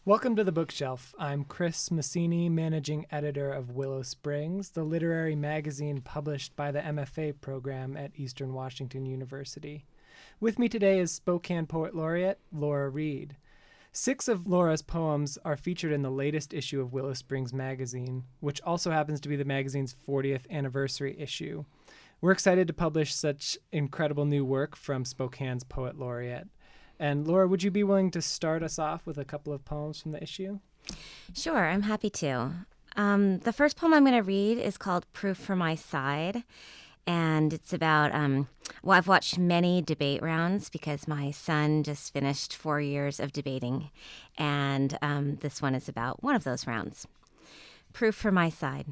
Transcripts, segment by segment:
Welcome to the Bookshelf. I'm Chris Massini, managing editor of Willow Springs, the literary magazine published by the MFA program at Eastern Washington University. With me today is Spokane Poet Laureate Laura Reed. 6 of Laura's poems are featured in the latest issue of Willow Springs magazine, which also happens to be the magazine's 40th anniversary issue. We're excited to publish such incredible new work from Spokane's Poet Laureate. And Laura, would you be willing to start us off with a couple of poems from the issue? Sure, I'm happy to. The first poem I'm going to read is called Proof for My Side. And it's about, I've watched many debate rounds because my son just finished 4 years of debating. And this one is about one of those rounds. Proof for My Side.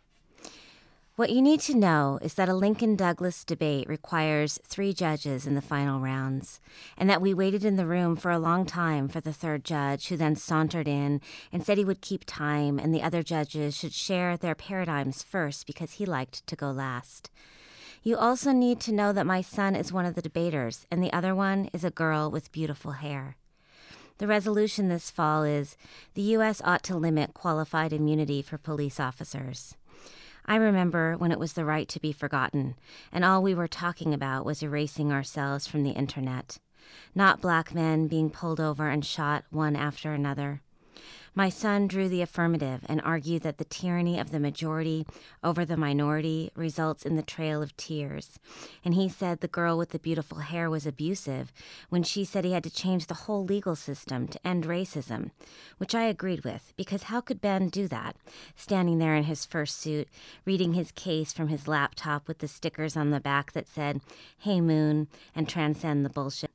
What you need to know is that a Lincoln-Douglas debate requires 3 judges in the final rounds, and that we waited in the room for a long time for the 3rd judge, who then sauntered in and said he would keep time and the other judges should share their paradigms first because he liked to go last. You also need to know that my son is one of the debaters, and the other one is a girl with beautiful hair. The resolution this fall is the U.S. ought to limit qualified immunity for police officers. I remember when it was the right to be forgotten, and all we were talking about was erasing ourselves from the internet, not black men being pulled over and shot one after another. My son drew the affirmative and argued that the tyranny of the majority over the minority results in the trail of tears. And he said the girl with the beautiful hair was abusive when she said he had to change the whole legal system to end racism, which I agreed with, because how could Ben do that, standing there in his fursuit, reading his case from his laptop with the stickers on the back that said, "Hey Moon," and "Transcend the bullshit."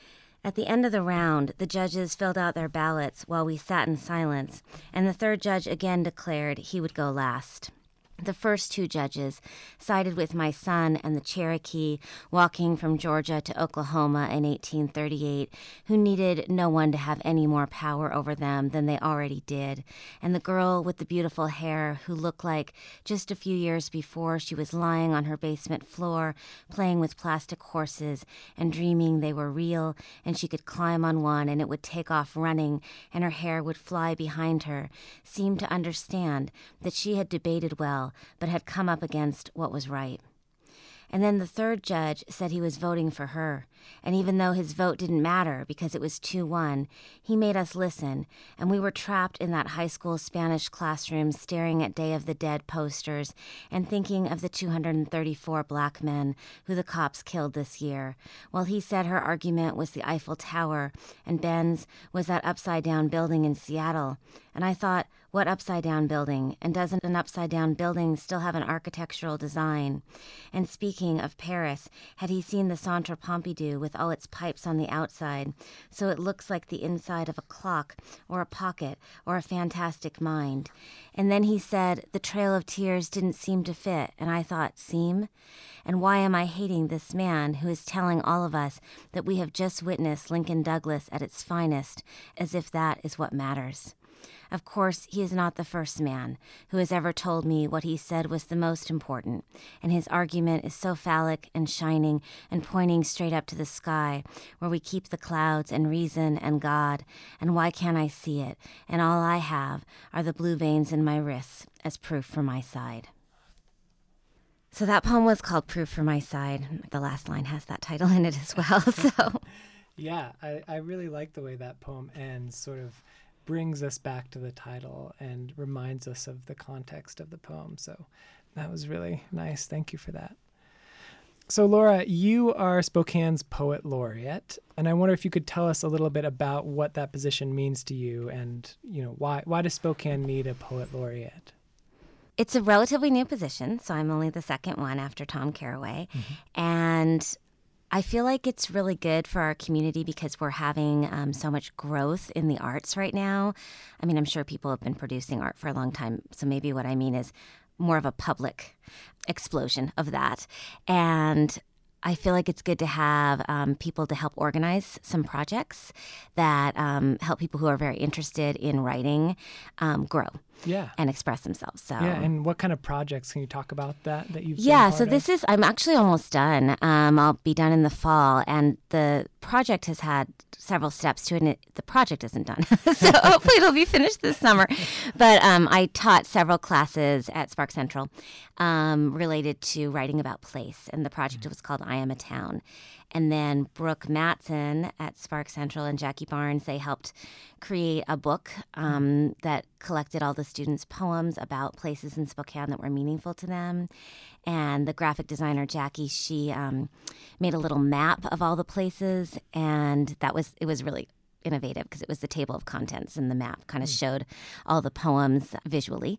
At the end of the round, the judges filled out their ballots while we sat in silence, and the 3rd judge again declared he would go last. The first 2 judges sided with my son and the Cherokee walking from Georgia to Oklahoma in 1838, who needed no one to have any more power over them than they already did, and the girl with the beautiful hair who looked like just a few years before she was lying on her basement floor playing with plastic horses and dreaming they were real and she could climb on one and it would take off running and her hair would fly behind her, seemed to understand that she had debated well but had come up against what was right. And then the 3rd judge said he was voting for her, and even though his vote didn't matter because it was 2-1, he made us listen, and we were trapped in that high school Spanish classroom staring at Day of the Dead posters and thinking of the 234 black men who the cops killed this year, while he said her argument was the Eiffel Tower and Ben's was that upside-down building in Seattle. And I thought, what upside-down building? And doesn't an upside-down building still have an architectural design? And speaking of Paris, had he seen the Centre Pompidou with all its pipes on the outside, so it looks like the inside of a clock or a pocket or a fantastic mind? And then he said the Trail of Tears didn't seem to fit, and I thought, seem? And why am I hating this man who is telling all of us that we have just witnessed Lincoln Douglas at its finest, as if that is what matters? Of course, he is not the first man who has ever told me what he said was the most important, and his argument is so phallic and shining and pointing straight up to the sky, where we keep the clouds and reason and God, and why can't I see it? And all I have are the blue veins in my wrists as proof for my side. So that poem was called Proof for My Side. The last line has that title in it as well. So, Yeah, I really like the way that poem ends, sort of brings us back to the title and reminds us of the context of the poem. So that was really nice. Thank you for that. So Laura, you are Spokane's Poet Laureate, and I wonder if you could tell us a little bit about what that position means to you and, why does Spokane need a Poet Laureate? it's a relatively new position, so I'm only the 2nd one after Tom Carraway. And I feel like it's really good for our community because we're having so much growth in the arts right now. I mean, I'm sure people have been producing art for a long time, so maybe what I mean is more of a public explosion of that. And I feel like it's good to have people to help organize some projects that help people who are very interested in writing grow Yeah. and express themselves. So Yeah, and what kind of projects can you talk about that you've been yeah, part so of? this is, I'm actually almost done. I'll be done in the fall, and the project has had several steps to it, and the project isn't done. So hopefully it'll be finished this summer. But I taught several classes at Spark Central related to writing about place, and the project was called I Am a Town. And then Brooke Matson at Spark Central and Jackie Barnes, they helped create a book that collected all the students' poems about places in Spokane that were meaningful to them. And the graphic designer, Jackie, she made a little map of all the places, and it was really innovative because it was the table of contents, and the map kind of showed all the poems visually.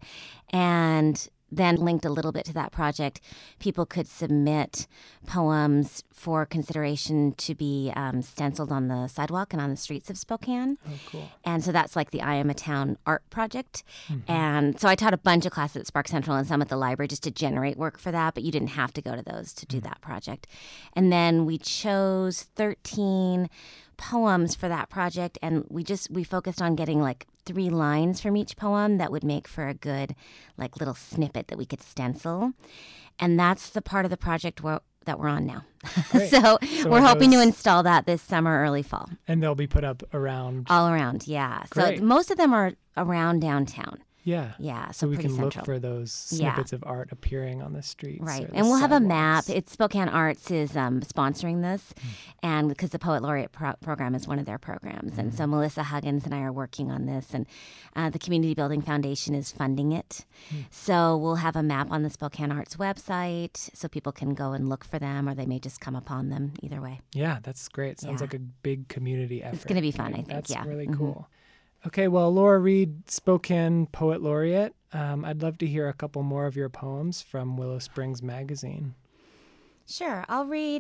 And then linked a little bit to that project, people could submit poems for consideration to be stenciled on the sidewalk and on the streets of Spokane. Oh, cool. And so that's like the I Am a Town art project. And so I taught a bunch of classes at Spark Central and some at the library just to generate work for that, but you didn't have to go to those to do that project. And then we chose 13 poems for that project, and we focused on getting like 3 lines from each poem that would make for a good like little snippet that we could stencil. And that's the part of the project that we're on now. Great. So we're hoping to those- install that this summer, early fall. And they'll be put up around. All around, yeah. Great. So most of them are around downtown. Yeah. Yeah, So so we pretty can central. look for those Yeah. snippets of art appearing on the streets. Right, or the and we'll have a map. sidewalks. It's Spokane Arts is sponsoring this, and because the Poet Laureate program is one of their programs, and so Melissa Huggins and I are working on this, and the Community Building Foundation is funding it. So we'll have a map on the Spokane Arts website, so people can go and look for them, or they may just come upon them. Either way, Yeah, that's great. Sounds Yeah. like a big community effort. gonna be fun, I think, That's yeah. really Mhm. cool. Okay, well, Laura Reed, Spokane Poet Laureate. I'd love to hear a couple more of your poems from Willow Springs Magazine. sure. I'll read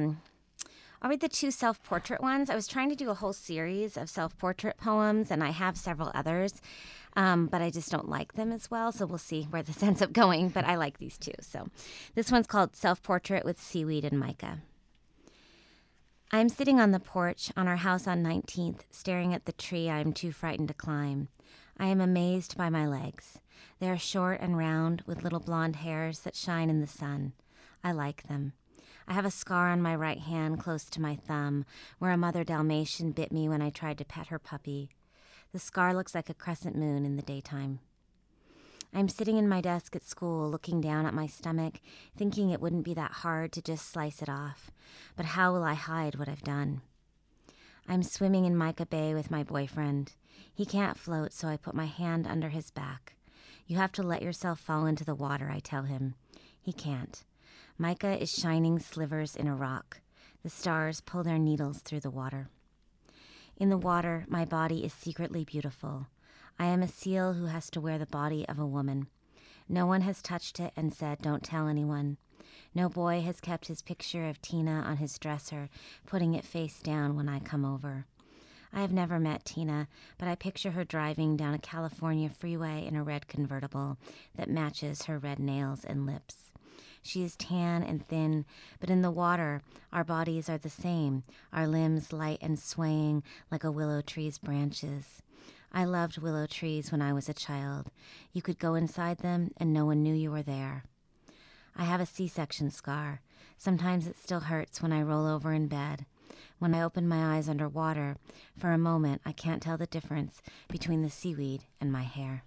the 2 self-portrait ones. I was trying to do a whole series of self-portrait poems, and I have several others, but I just don't like them as well, so we'll see where this ends up going, but I like these 2. So this one's called Self-Portrait with Seaweed and Mica. I'm sitting on the porch on our house on 19th, staring at the tree I am too frightened to climb. I am amazed by my legs. They are short and round, with little blonde hairs that shine in the sun. I like them. I have a scar on my right hand close to my thumb, where a mother Dalmatian bit me when I tried to pet her puppy. The scar looks like a crescent moon in the daytime. I'm sitting in my desk at school, looking down at my stomach, thinking it wouldn't be that hard to just slice it off. But how will I hide what I've done? I'm swimming in Mica Bay with my boyfriend. He can't float, so I put my hand under his back. You have to let yourself fall into the water, I tell him. He can't. Mica is shining slivers in a rock. The stars pull their needles through the water. In the water, my body is secretly beautiful. I am a seal who has to wear the body of a woman. No one has touched it and said, "Don't tell anyone." No boy has kept his picture of Tina on his dresser, putting it face down when I come over. I have never met Tina, but I picture her driving down a California freeway in a red convertible that matches her red nails and lips. She is tan and thin, but in the water, our bodies are the same, our limbs light and swaying like a willow tree's branches. I loved willow trees when I was a child. You could go inside them and no one knew you were there. I have a C-section scar. Sometimes it still hurts when I roll over in bed. When I open my eyes underwater, for a moment I can't tell the difference between the seaweed and my hair.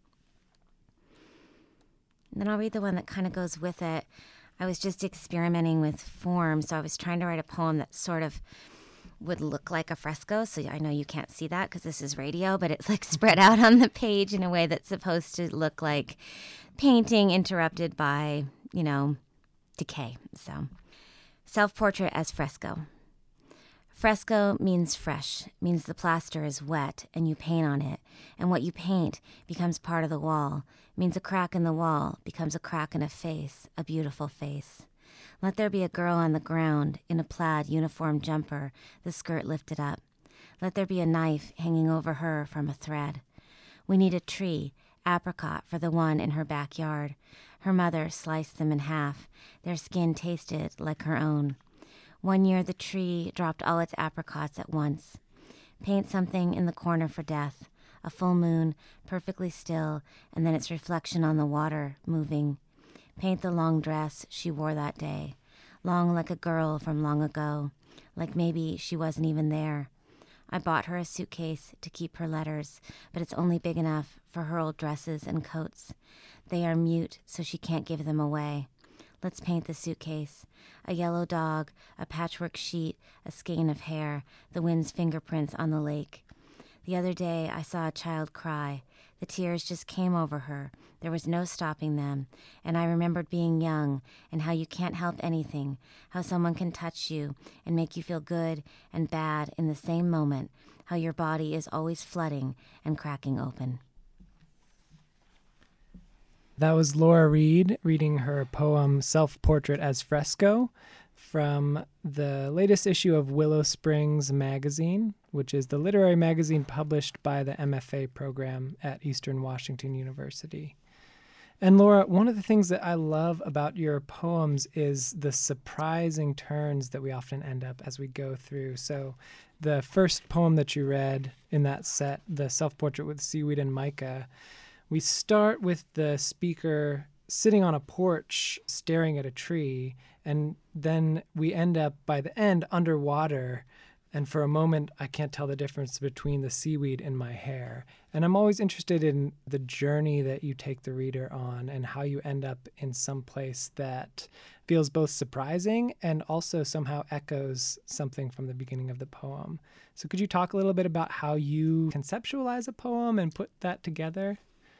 And then I'll read the one that kind of goes with it. I was just experimenting with form, so I was trying to write a poem that sort of would look like a fresco. So I know you can't see that because this is radio, but it's like spread out on the page in a way that's supposed to look like painting interrupted by, decay. So self-portrait as fresco. Fresco means fresh, means the plaster is wet and you paint on it, and what you paint becomes part of the wall, means a crack in the wall becomes a crack in a face, a beautiful face. Let there be a girl on the ground in a plaid uniform jumper, the skirt lifted up. Let there be a knife hanging over her from a thread. We need a tree, apricot for the one in her backyard. Her mother sliced them in half. Their skin tasted like her own. One year the tree dropped all its apricots at once. Paint something in the corner for death. A full moon, perfectly still, and then its reflection on the water, moving. Paint the long dress she wore that day. Long like a girl from long ago. Like maybe she wasn't even there. I bought her a suitcase to keep her letters, but it's only big enough for her old dresses and coats. They are mute, so she can't give them away. Let's paint the suitcase. A yellow dog, a patchwork sheet, a skein of hair, the wind's fingerprints on the lake. The other day, I saw a child cry. The tears just came over her. There was no stopping them. And I remembered being young and how you can't help anything, how someone can touch you and make you feel good and bad in the same moment, how your body is always flooding and cracking open. That was Laura Reed reading her poem Self-Portrait as Fresco from the latest issue of Willow Springs Magazine, which is the literary magazine published by the MFA program at Eastern Washington University. And Laura, one of the things that I love about your poems is the surprising turns that we often end up as we go through. So the first poem that you read in that set, the Self-Portrait with Seaweed and Mica, we start with the speaker sitting on a porch staring at a tree, and then we end up by the end underwater, and for a moment I can't tell the difference between the seaweed in my hair. And I'm always interested in the journey that you take the reader on and how you end up in some place that feels both surprising and also somehow echoes something from the beginning of the poem. So could you talk a little bit about how you conceptualize a poem and put that together?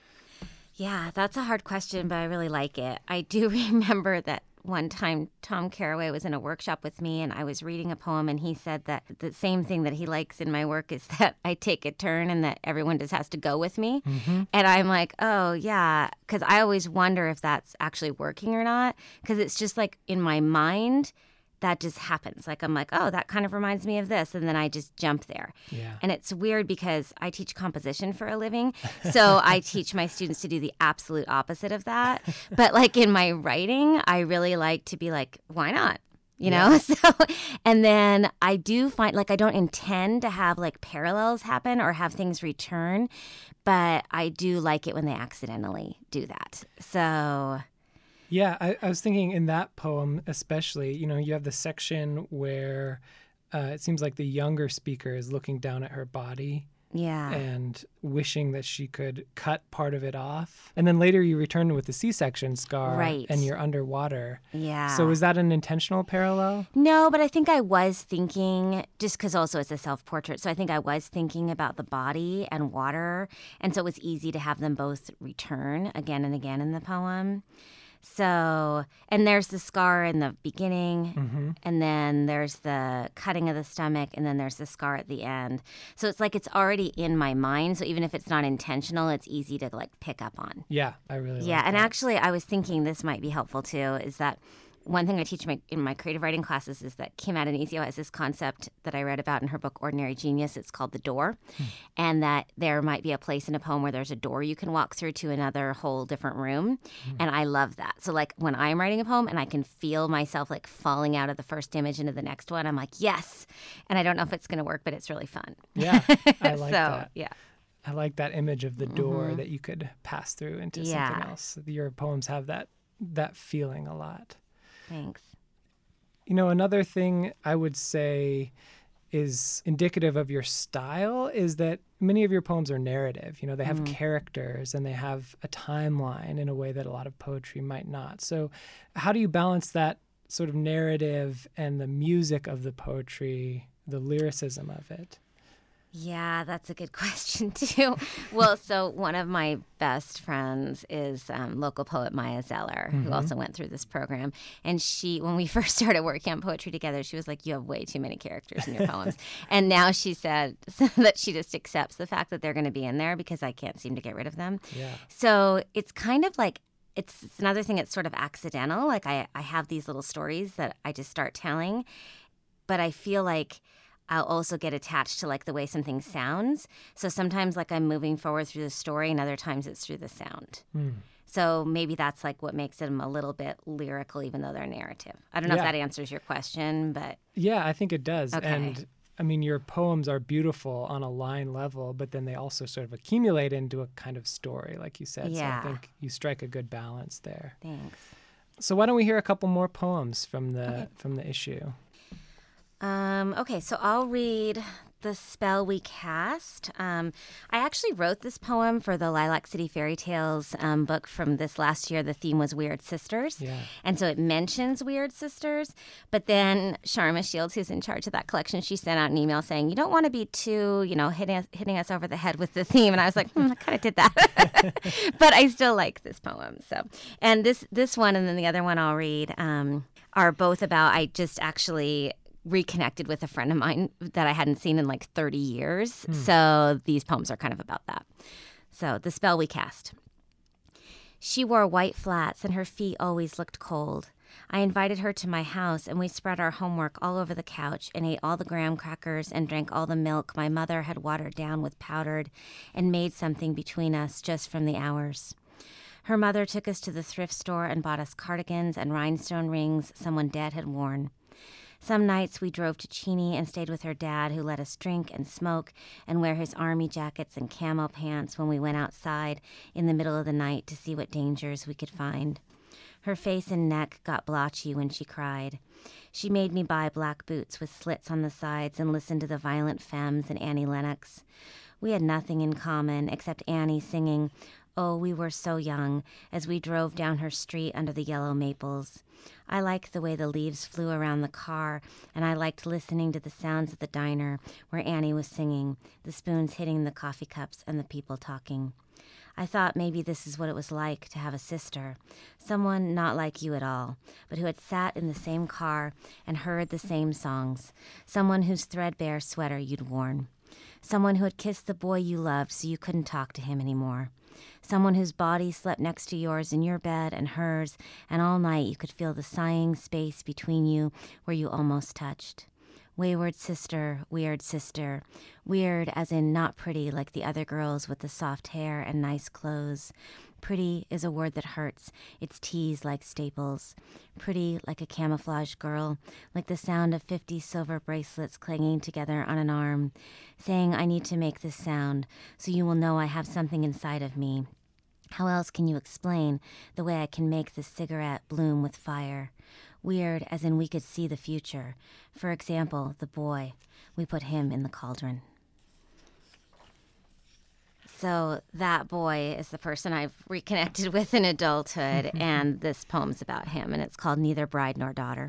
Yeah, that's a hard question, but I really like it. I do remember that one time Tom Carraway was in a workshop with me and I was reading a poem and he said that the same thing that he likes in my work is that I take a turn and that everyone just has to go with me. Mm-hmm. And I'm like, oh, yeah, because I always wonder if that's actually working or not, because it's just like in my mind, that just happens. Like, I'm like, oh, that kind of reminds me of this. And then I just jump there. Yeah. And it's weird because I teach composition for a living. So I teach my students to do the absolute opposite of that. But like in my writing, I really like to be like, why not? You know? So, and then I do find like I don't intend to have like parallels happen or have things return, but I do like it when they accidentally do that. So... Yeah, I was thinking in that poem especially, you have the section where it seems like the younger speaker is looking down at her body and wishing that she could cut part of it off. And then later you return with the C-section scar and you're underwater. Yeah. So is that an intentional parallel? No, but I think I was thinking, just because also it's a self-portrait, so I think I was thinking about the body and water. And so it was easy to have them both return again and again in the poem. So, and there's the scar in the beginning, and then there's the cutting of the stomach, and then there's the scar at the end. So it's like it's already in my mind. So even if it's not intentional, it's easy to like pick up on. Yeah, I really like and that. actually, I was thinking this might be helpful too, is that one thing I teach in my creative writing classes is that Kim Adonisio has this concept that I read about in her book, Ordinary Genius. It's called the door. And that there might be a place in a poem where there's a door you can walk through to another whole different room. And I love that. So like when I'm writing a poem and I can feel myself like falling out of the first image into the next one, I'm like, yes. And I don't know if it's going to work, but it's really fun. Yeah, I like that. Yeah. I like that image of the door that you could pass through into something else. Your poems have that feeling a lot. Thanks. Another thing I would say is indicative of your style is that many of your poems are narrative. They have characters and they have a timeline in a way that a lot of poetry might not. So how do you balance that sort of narrative and the music of the poetry, the lyricism of it? Yeah, that's a good question, too. Well, so one of my best friends is local poet Maya Zeller, who also went through this program. And when we first started working on poetry together, she was like, you have way too many characters in your poems. And now she said that she just accepts the fact that they're going to be in there because I can't seem to get rid of them. Yeah. So it's kind of like, it's another thing that's sort of accidental. Like I have these little stories that I just start telling, but I feel like I'll also get attached to like the way something sounds. So sometimes like I'm moving forward through the story and other times it's through the sound. So maybe that's like what makes them a little bit lyrical, even though they're narrative. I don't know if Yeah. that answers your question, but Yeah, I think it does. okay. And I mean, your poems are beautiful on a line level, but then they also sort of accumulate into a kind of story, like you said. Yeah. So I think you strike a good balance there. Thanks. So why don't we hear a couple more poems from the Okay. from the issue? Okay, so I'll read The Spell We Cast. I actually wrote this poem for the Lilac City Fairy Tales book from this last year. The theme was Weird Sisters. Yeah. And so it mentions Weird Sisters. But then Sharma Shields, who's in charge of that collection, she sent out an email saying, you don't want to be too, hitting us over the head with the theme. And I was like, I kind of did that. But I still like this poem. So, and this one and then the other one I'll read are both about, I just actually reconnected with a friend of mine that I hadn't seen in like 30 years. So these poems are kind of about that. So The Spell We Cast. She wore white flats and her feet always looked cold. I invited her to my house and we spread our homework all over the couch and ate all the graham crackers and drank all the milk my mother had watered down with powdered and made something between us just from the hours. Her mother took us to the thrift store and bought us cardigans and rhinestone rings someone dead had worn. Some nights we drove to Cheney and stayed with her dad, who let us drink and smoke and wear his army jackets and camo pants when we went outside in the middle of the night to see what dangers we could find. Her face and neck got blotchy when she cried. She made me buy black boots with slits on the sides and listen to the Violent Femmes and Annie Lennox. We had nothing in common except Annie singing, "Oh, we were so young," as we drove down her street under the yellow maples. I liked the way the leaves flew around the car, and I liked listening to the sounds of the diner where Annie was singing, the spoons hitting the coffee cups and the people talking. I thought maybe this is what it was like to have a sister, someone not like you at all, but who had sat in the same car and heard the same songs, someone whose threadbare sweater you'd worn, someone who had kissed the boy you loved so you couldn't talk to him anymore. Someone whose body slept next to yours in your bed and hers, and all night you could feel the sighing space between you where you almost touched. Wayward sister, weird sister. Weird as in not pretty like the other girls with the soft hair and nice clothes. Pretty is a word that hurts. It's teased like staples. Pretty like a camouflage girl, like the sound of 50 silver bracelets clanging together on an arm, saying I need to make this sound so you will know I have something inside of me. How else can you explain the way I can make this cigarette bloom with fire? Weird as in we could see the future. For example, the boy. We put him in the cauldron. So that boy is the person I've reconnected with in adulthood, and this poem's about him, and it's called Neither Bride Nor Daughter.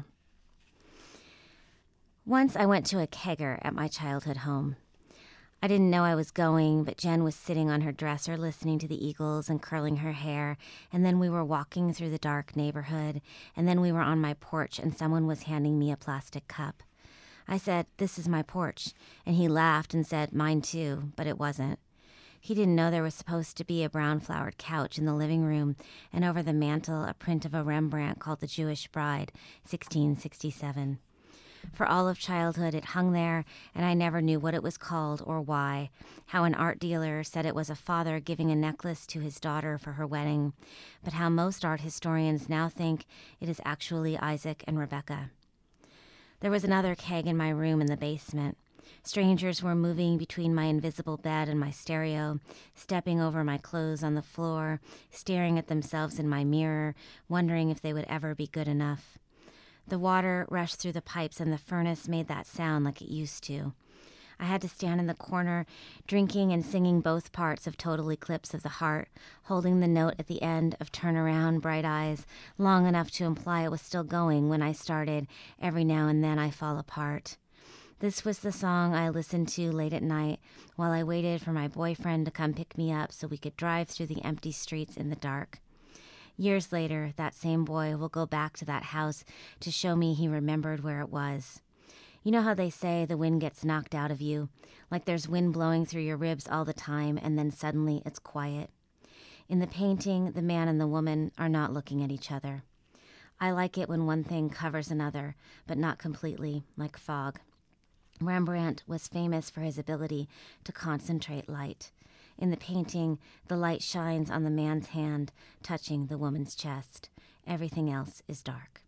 Once I went to a kegger at my childhood home. I didn't know I was going, but Jen was sitting on her dresser listening to the Eagles and curling her hair, and then we were walking through the dark neighborhood, and then we were on my porch and someone was handing me a plastic cup. I said, "This is my porch," and he laughed and said, "Mine too," but it wasn't. He didn't know there was supposed to be a brown-flowered couch in the living room, and over the mantel a print of a Rembrandt called The Jewish Bride, 1667. For all of childhood, it hung there, and I never knew what it was called or why, how an art dealer said it was a father giving a necklace to his daughter for her wedding, but how most art historians now think it is actually Isaac and Rebecca. There was another keg in my room in the basement. Strangers were moving between my invisible bed and my stereo, stepping over my clothes on the floor, staring at themselves in my mirror, wondering if they would ever be good enough. The water rushed through the pipes and the furnace made that sound like it used to. I had to stand in the corner, drinking and singing both parts of Total Eclipse of the Heart, holding the note at the end of Turn Around, Bright Eyes, long enough to imply it was still going when I started, Every Now and Then I Fall Apart. This was the song I listened to late at night while I waited for my boyfriend to come pick me up so we could drive through the empty streets in the dark. Years later, that same boy will go back to that house to show me he remembered where it was. You know how they say the wind gets knocked out of you? Like there's wind blowing through your ribs all the time and then suddenly it's quiet. In the painting, the man and the woman are not looking at each other. I like it when one thing covers another, but not completely, like fog. Rembrandt was famous for his ability to concentrate light. In the painting, the light shines on the man's hand, touching the woman's chest. Everything else is dark.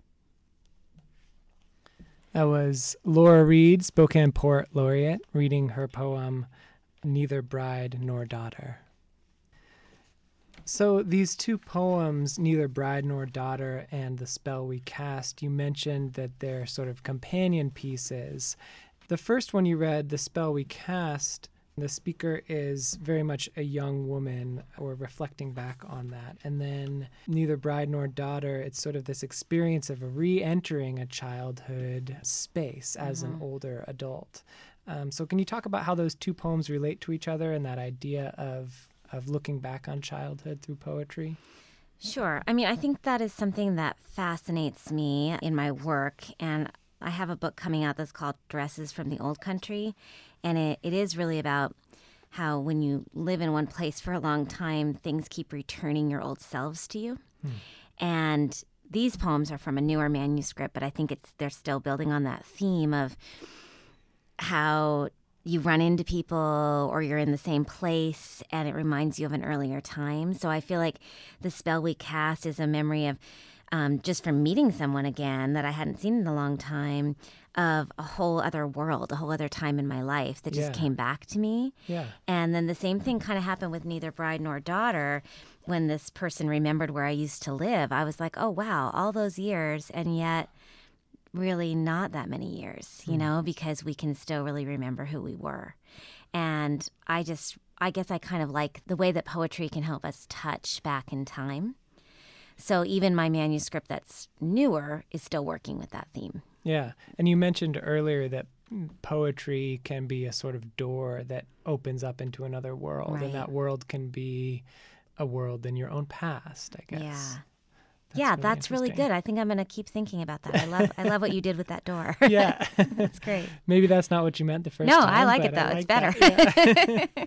That was Laura Reed, Spokane Poet Laureate, reading her poem, Neither Bride Nor Daughter. So these two poems, Neither Bride Nor Daughter and The Spell We Cast, you mentioned that they're sort of companion pieces. The first one you read, The Spell We Cast, the speaker is very much a young woman, or reflecting back on that. And then Neither Bride Nor Daughter, it's sort of this experience of re-entering a childhood space as an older adult. So can you talk about how those two poems relate to each other and that idea of looking back on childhood through poetry? Sure. I mean, I think that is something that fascinates me in my work. And I have a book coming out that's called Dresses from the Old Country. And it is really about how when you live in one place for a long time, things keep returning your old selves to you. And these poems are from a newer manuscript, but I think they're still building on that theme of how you run into people or you're in the same place and it reminds you of an earlier time. So I feel like The Spell We Cast is a memory of just from meeting someone again that I hadn't seen in a long time, of a whole other world, a whole other time in my life that just came back to me. Yeah. And then the same thing kind of happened with Neither Bride Nor Daughter. When this person remembered where I used to live, I was like, oh, wow, all those years, and yet really not that many years, you know, because we can still really remember who we were. And I guess I kind of like the way that poetry can help us touch back in time. So even my manuscript that's newer is still working with that theme. Yeah. And you mentioned earlier that poetry can be a sort of door that opens up into another world. Right. And that world can be a world in your own past, I guess. That's really good. I think I'm going to keep thinking about that. I love what you did with that door. Yeah. That's great. Maybe that's not what you meant the first No, time. I like it, though. It's better. Yeah.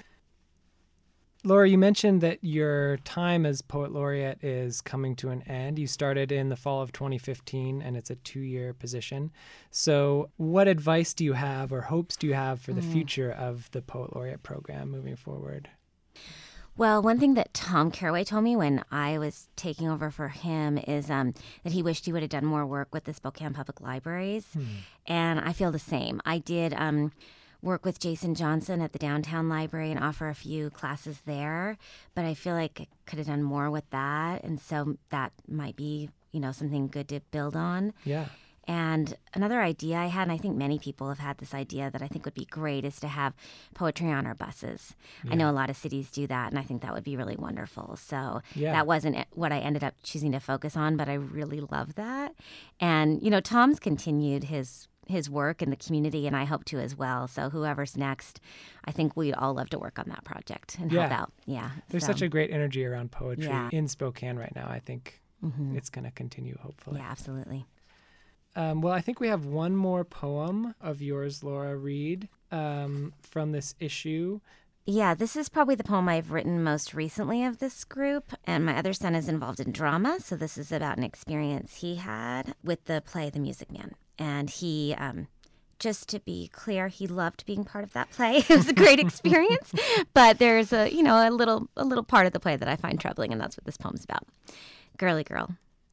Laura, you mentioned that your time as Poet Laureate is coming to an end. You started in the fall of 2015, and it's a 2-year position. So what advice do you have or hopes do you have for the future of the Poet Laureate program moving forward? Well, one thing that Tom Carraway told me when I was taking over for him is that he wished he would have done more work with the Spokane Public Libraries. And I feel the same. I did work with Jason Johnson at the Downtown Library and offer a few classes there, but I feel like I could have done more with that. And so that might be, something good to build on. Yeah. And another idea I had, and I think many people have had this idea that I think would be great, is to have poetry on our buses. Yeah. I know a lot of cities do that, and I think that would be really wonderful. So that wasn't what I ended up choosing to focus on, but I really love that. And, Tom's continued his work in the community, and I hope to as well. So whoever's next, I think we'd all love to work on that project and help out. Yeah. There's such a great energy around poetry in Spokane right now. I think it's going to continue, hopefully. Yeah, absolutely. Well, I think we have one more poem of yours, Laura Reed, from this issue. Yeah, this is probably the poem I've written most recently of this group. And my other son is involved in drama, so this is about an experience he had with the play The Music Man. And he, just to be clear, he loved being part of that play. It was a great experience. But there's a little part of the play that I find troubling, and that's what this poem's about. Girly Girl.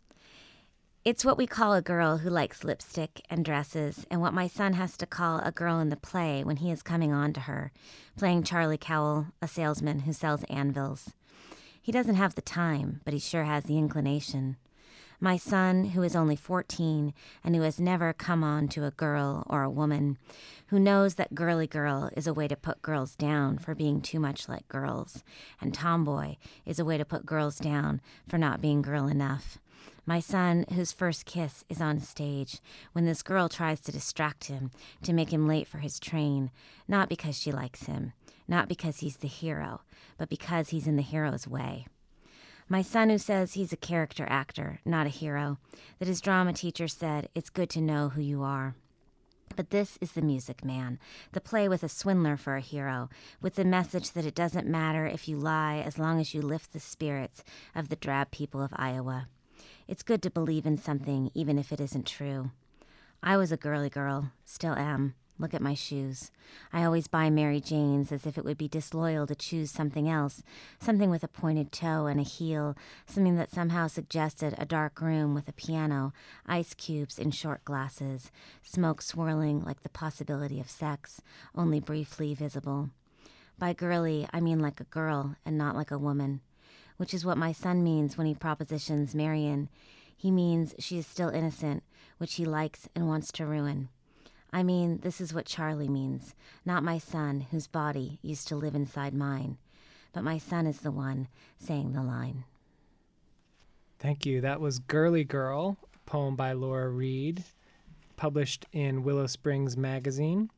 It's what we call a girl who likes lipstick and dresses, and what my son has to call a girl in the play when he is coming on to her, playing Charlie Cowell, a salesman who sells anvils. He doesn't have the time, but he sure has the inclination. My son, who is only 14 and who has never come on to a girl or a woman, who knows that girly girl is a way to put girls down for being too much like girls, and tomboy is a way to put girls down for not being girl enough. My son, whose first kiss is on stage, when this girl tries to distract him, to make him late for his train, not because she likes him, not because he's the hero, but because he's in the hero's way. My son, who says he's a character actor, not a hero, that his drama teacher said, it's good to know who you are. But this is The Music Man, the play with a swindler for a hero, with the message that it doesn't matter if you lie as long as you lift the spirits of the drab people of Iowa. It's good to believe in something, even if it isn't true. I was a girly girl, still am. Look at my shoes. I always buy Mary Jane's as if it would be disloyal to choose something else, something with a pointed toe and a heel, something that somehow suggested a dark room with a piano, ice cubes in short glasses, smoke swirling like the possibility of sex, only briefly visible. By girly, I mean like a girl and not like a woman, which is what my son means when he propositions Marion. He means she is still innocent, which he likes and wants to ruin. I mean, this is what Charlie means, not my son, whose body used to live inside mine. But my son is the one saying the line. Thank you. That was Girly Girl, a poem by Laura Reed, published in Willow Springs Magazine.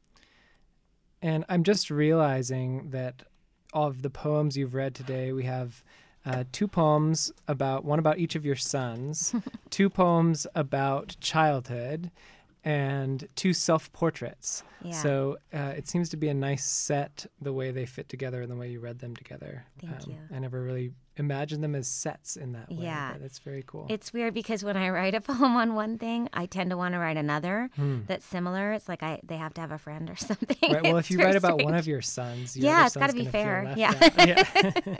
And I'm just realizing that of the poems you've read today, we have two poems one about each of your sons, two poems about childhood, and two self-portraits. Yeah. So it seems to be a nice set, the way they fit together and the way you read them together. Thank you. I never really imagined them as sets in that way. Yeah. But that's very cool. It's weird because when I write a poem on one thing, I tend to want to write another that's similar. It's like they have to have a friend or something. Right. Well, if you write about one strange. of your sons, It's got to be fair. Yeah.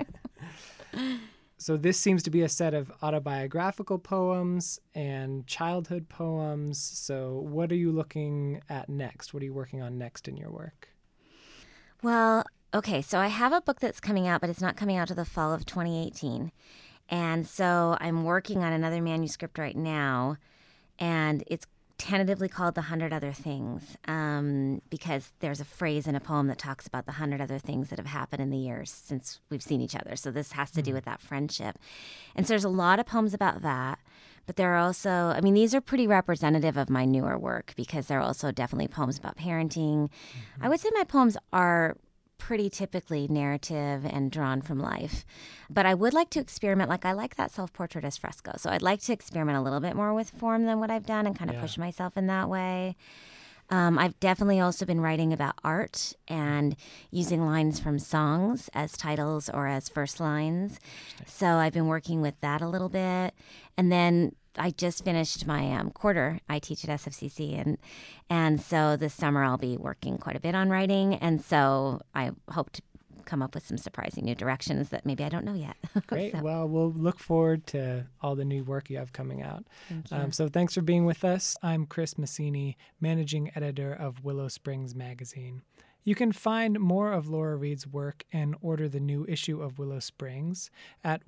So this seems to be a set of autobiographical poems and childhood poems. So what are you looking at next? What are you working on next in your work? Well, okay, so I have a book that's coming out, but it's not coming out till the fall of 2018. And so I'm working on another manuscript right now, and it's tentatively called The 100 Other Things, because there's a phrase in a poem that talks about the 100 other things that have happened in the years since we've seen each other. So this has to do with that friendship. And so there's a lot of poems about that. But there are also, I mean, these are pretty representative of my newer work because there are also definitely poems about parenting. I would say my poems are pretty typically narrative and drawn from life. But I would like to experiment. Like, I like that self-portrait as fresco. So I'd like to experiment a little bit more with form than what I've done and kind of push myself in that way. I've definitely also been writing about art and using lines from songs as titles or as first lines. So I've been working with that a little bit. And then I just finished my quarter. I teach at SFCC, and so this summer I'll be working quite a bit on writing. And so I hope to come up with some surprising new directions that maybe I don't know yet. Great. So. Well, we'll look forward to all the new work you have coming out. Thank you. So thanks for being with us. I'm Chris Massini, managing editor of Willow Springs Magazine. You can find more of Laura Reed's work and order the new issue of Willow Springs at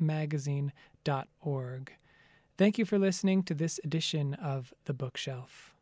willowspringsmagazine.org. Thank you for listening to this edition of The Bookshelf.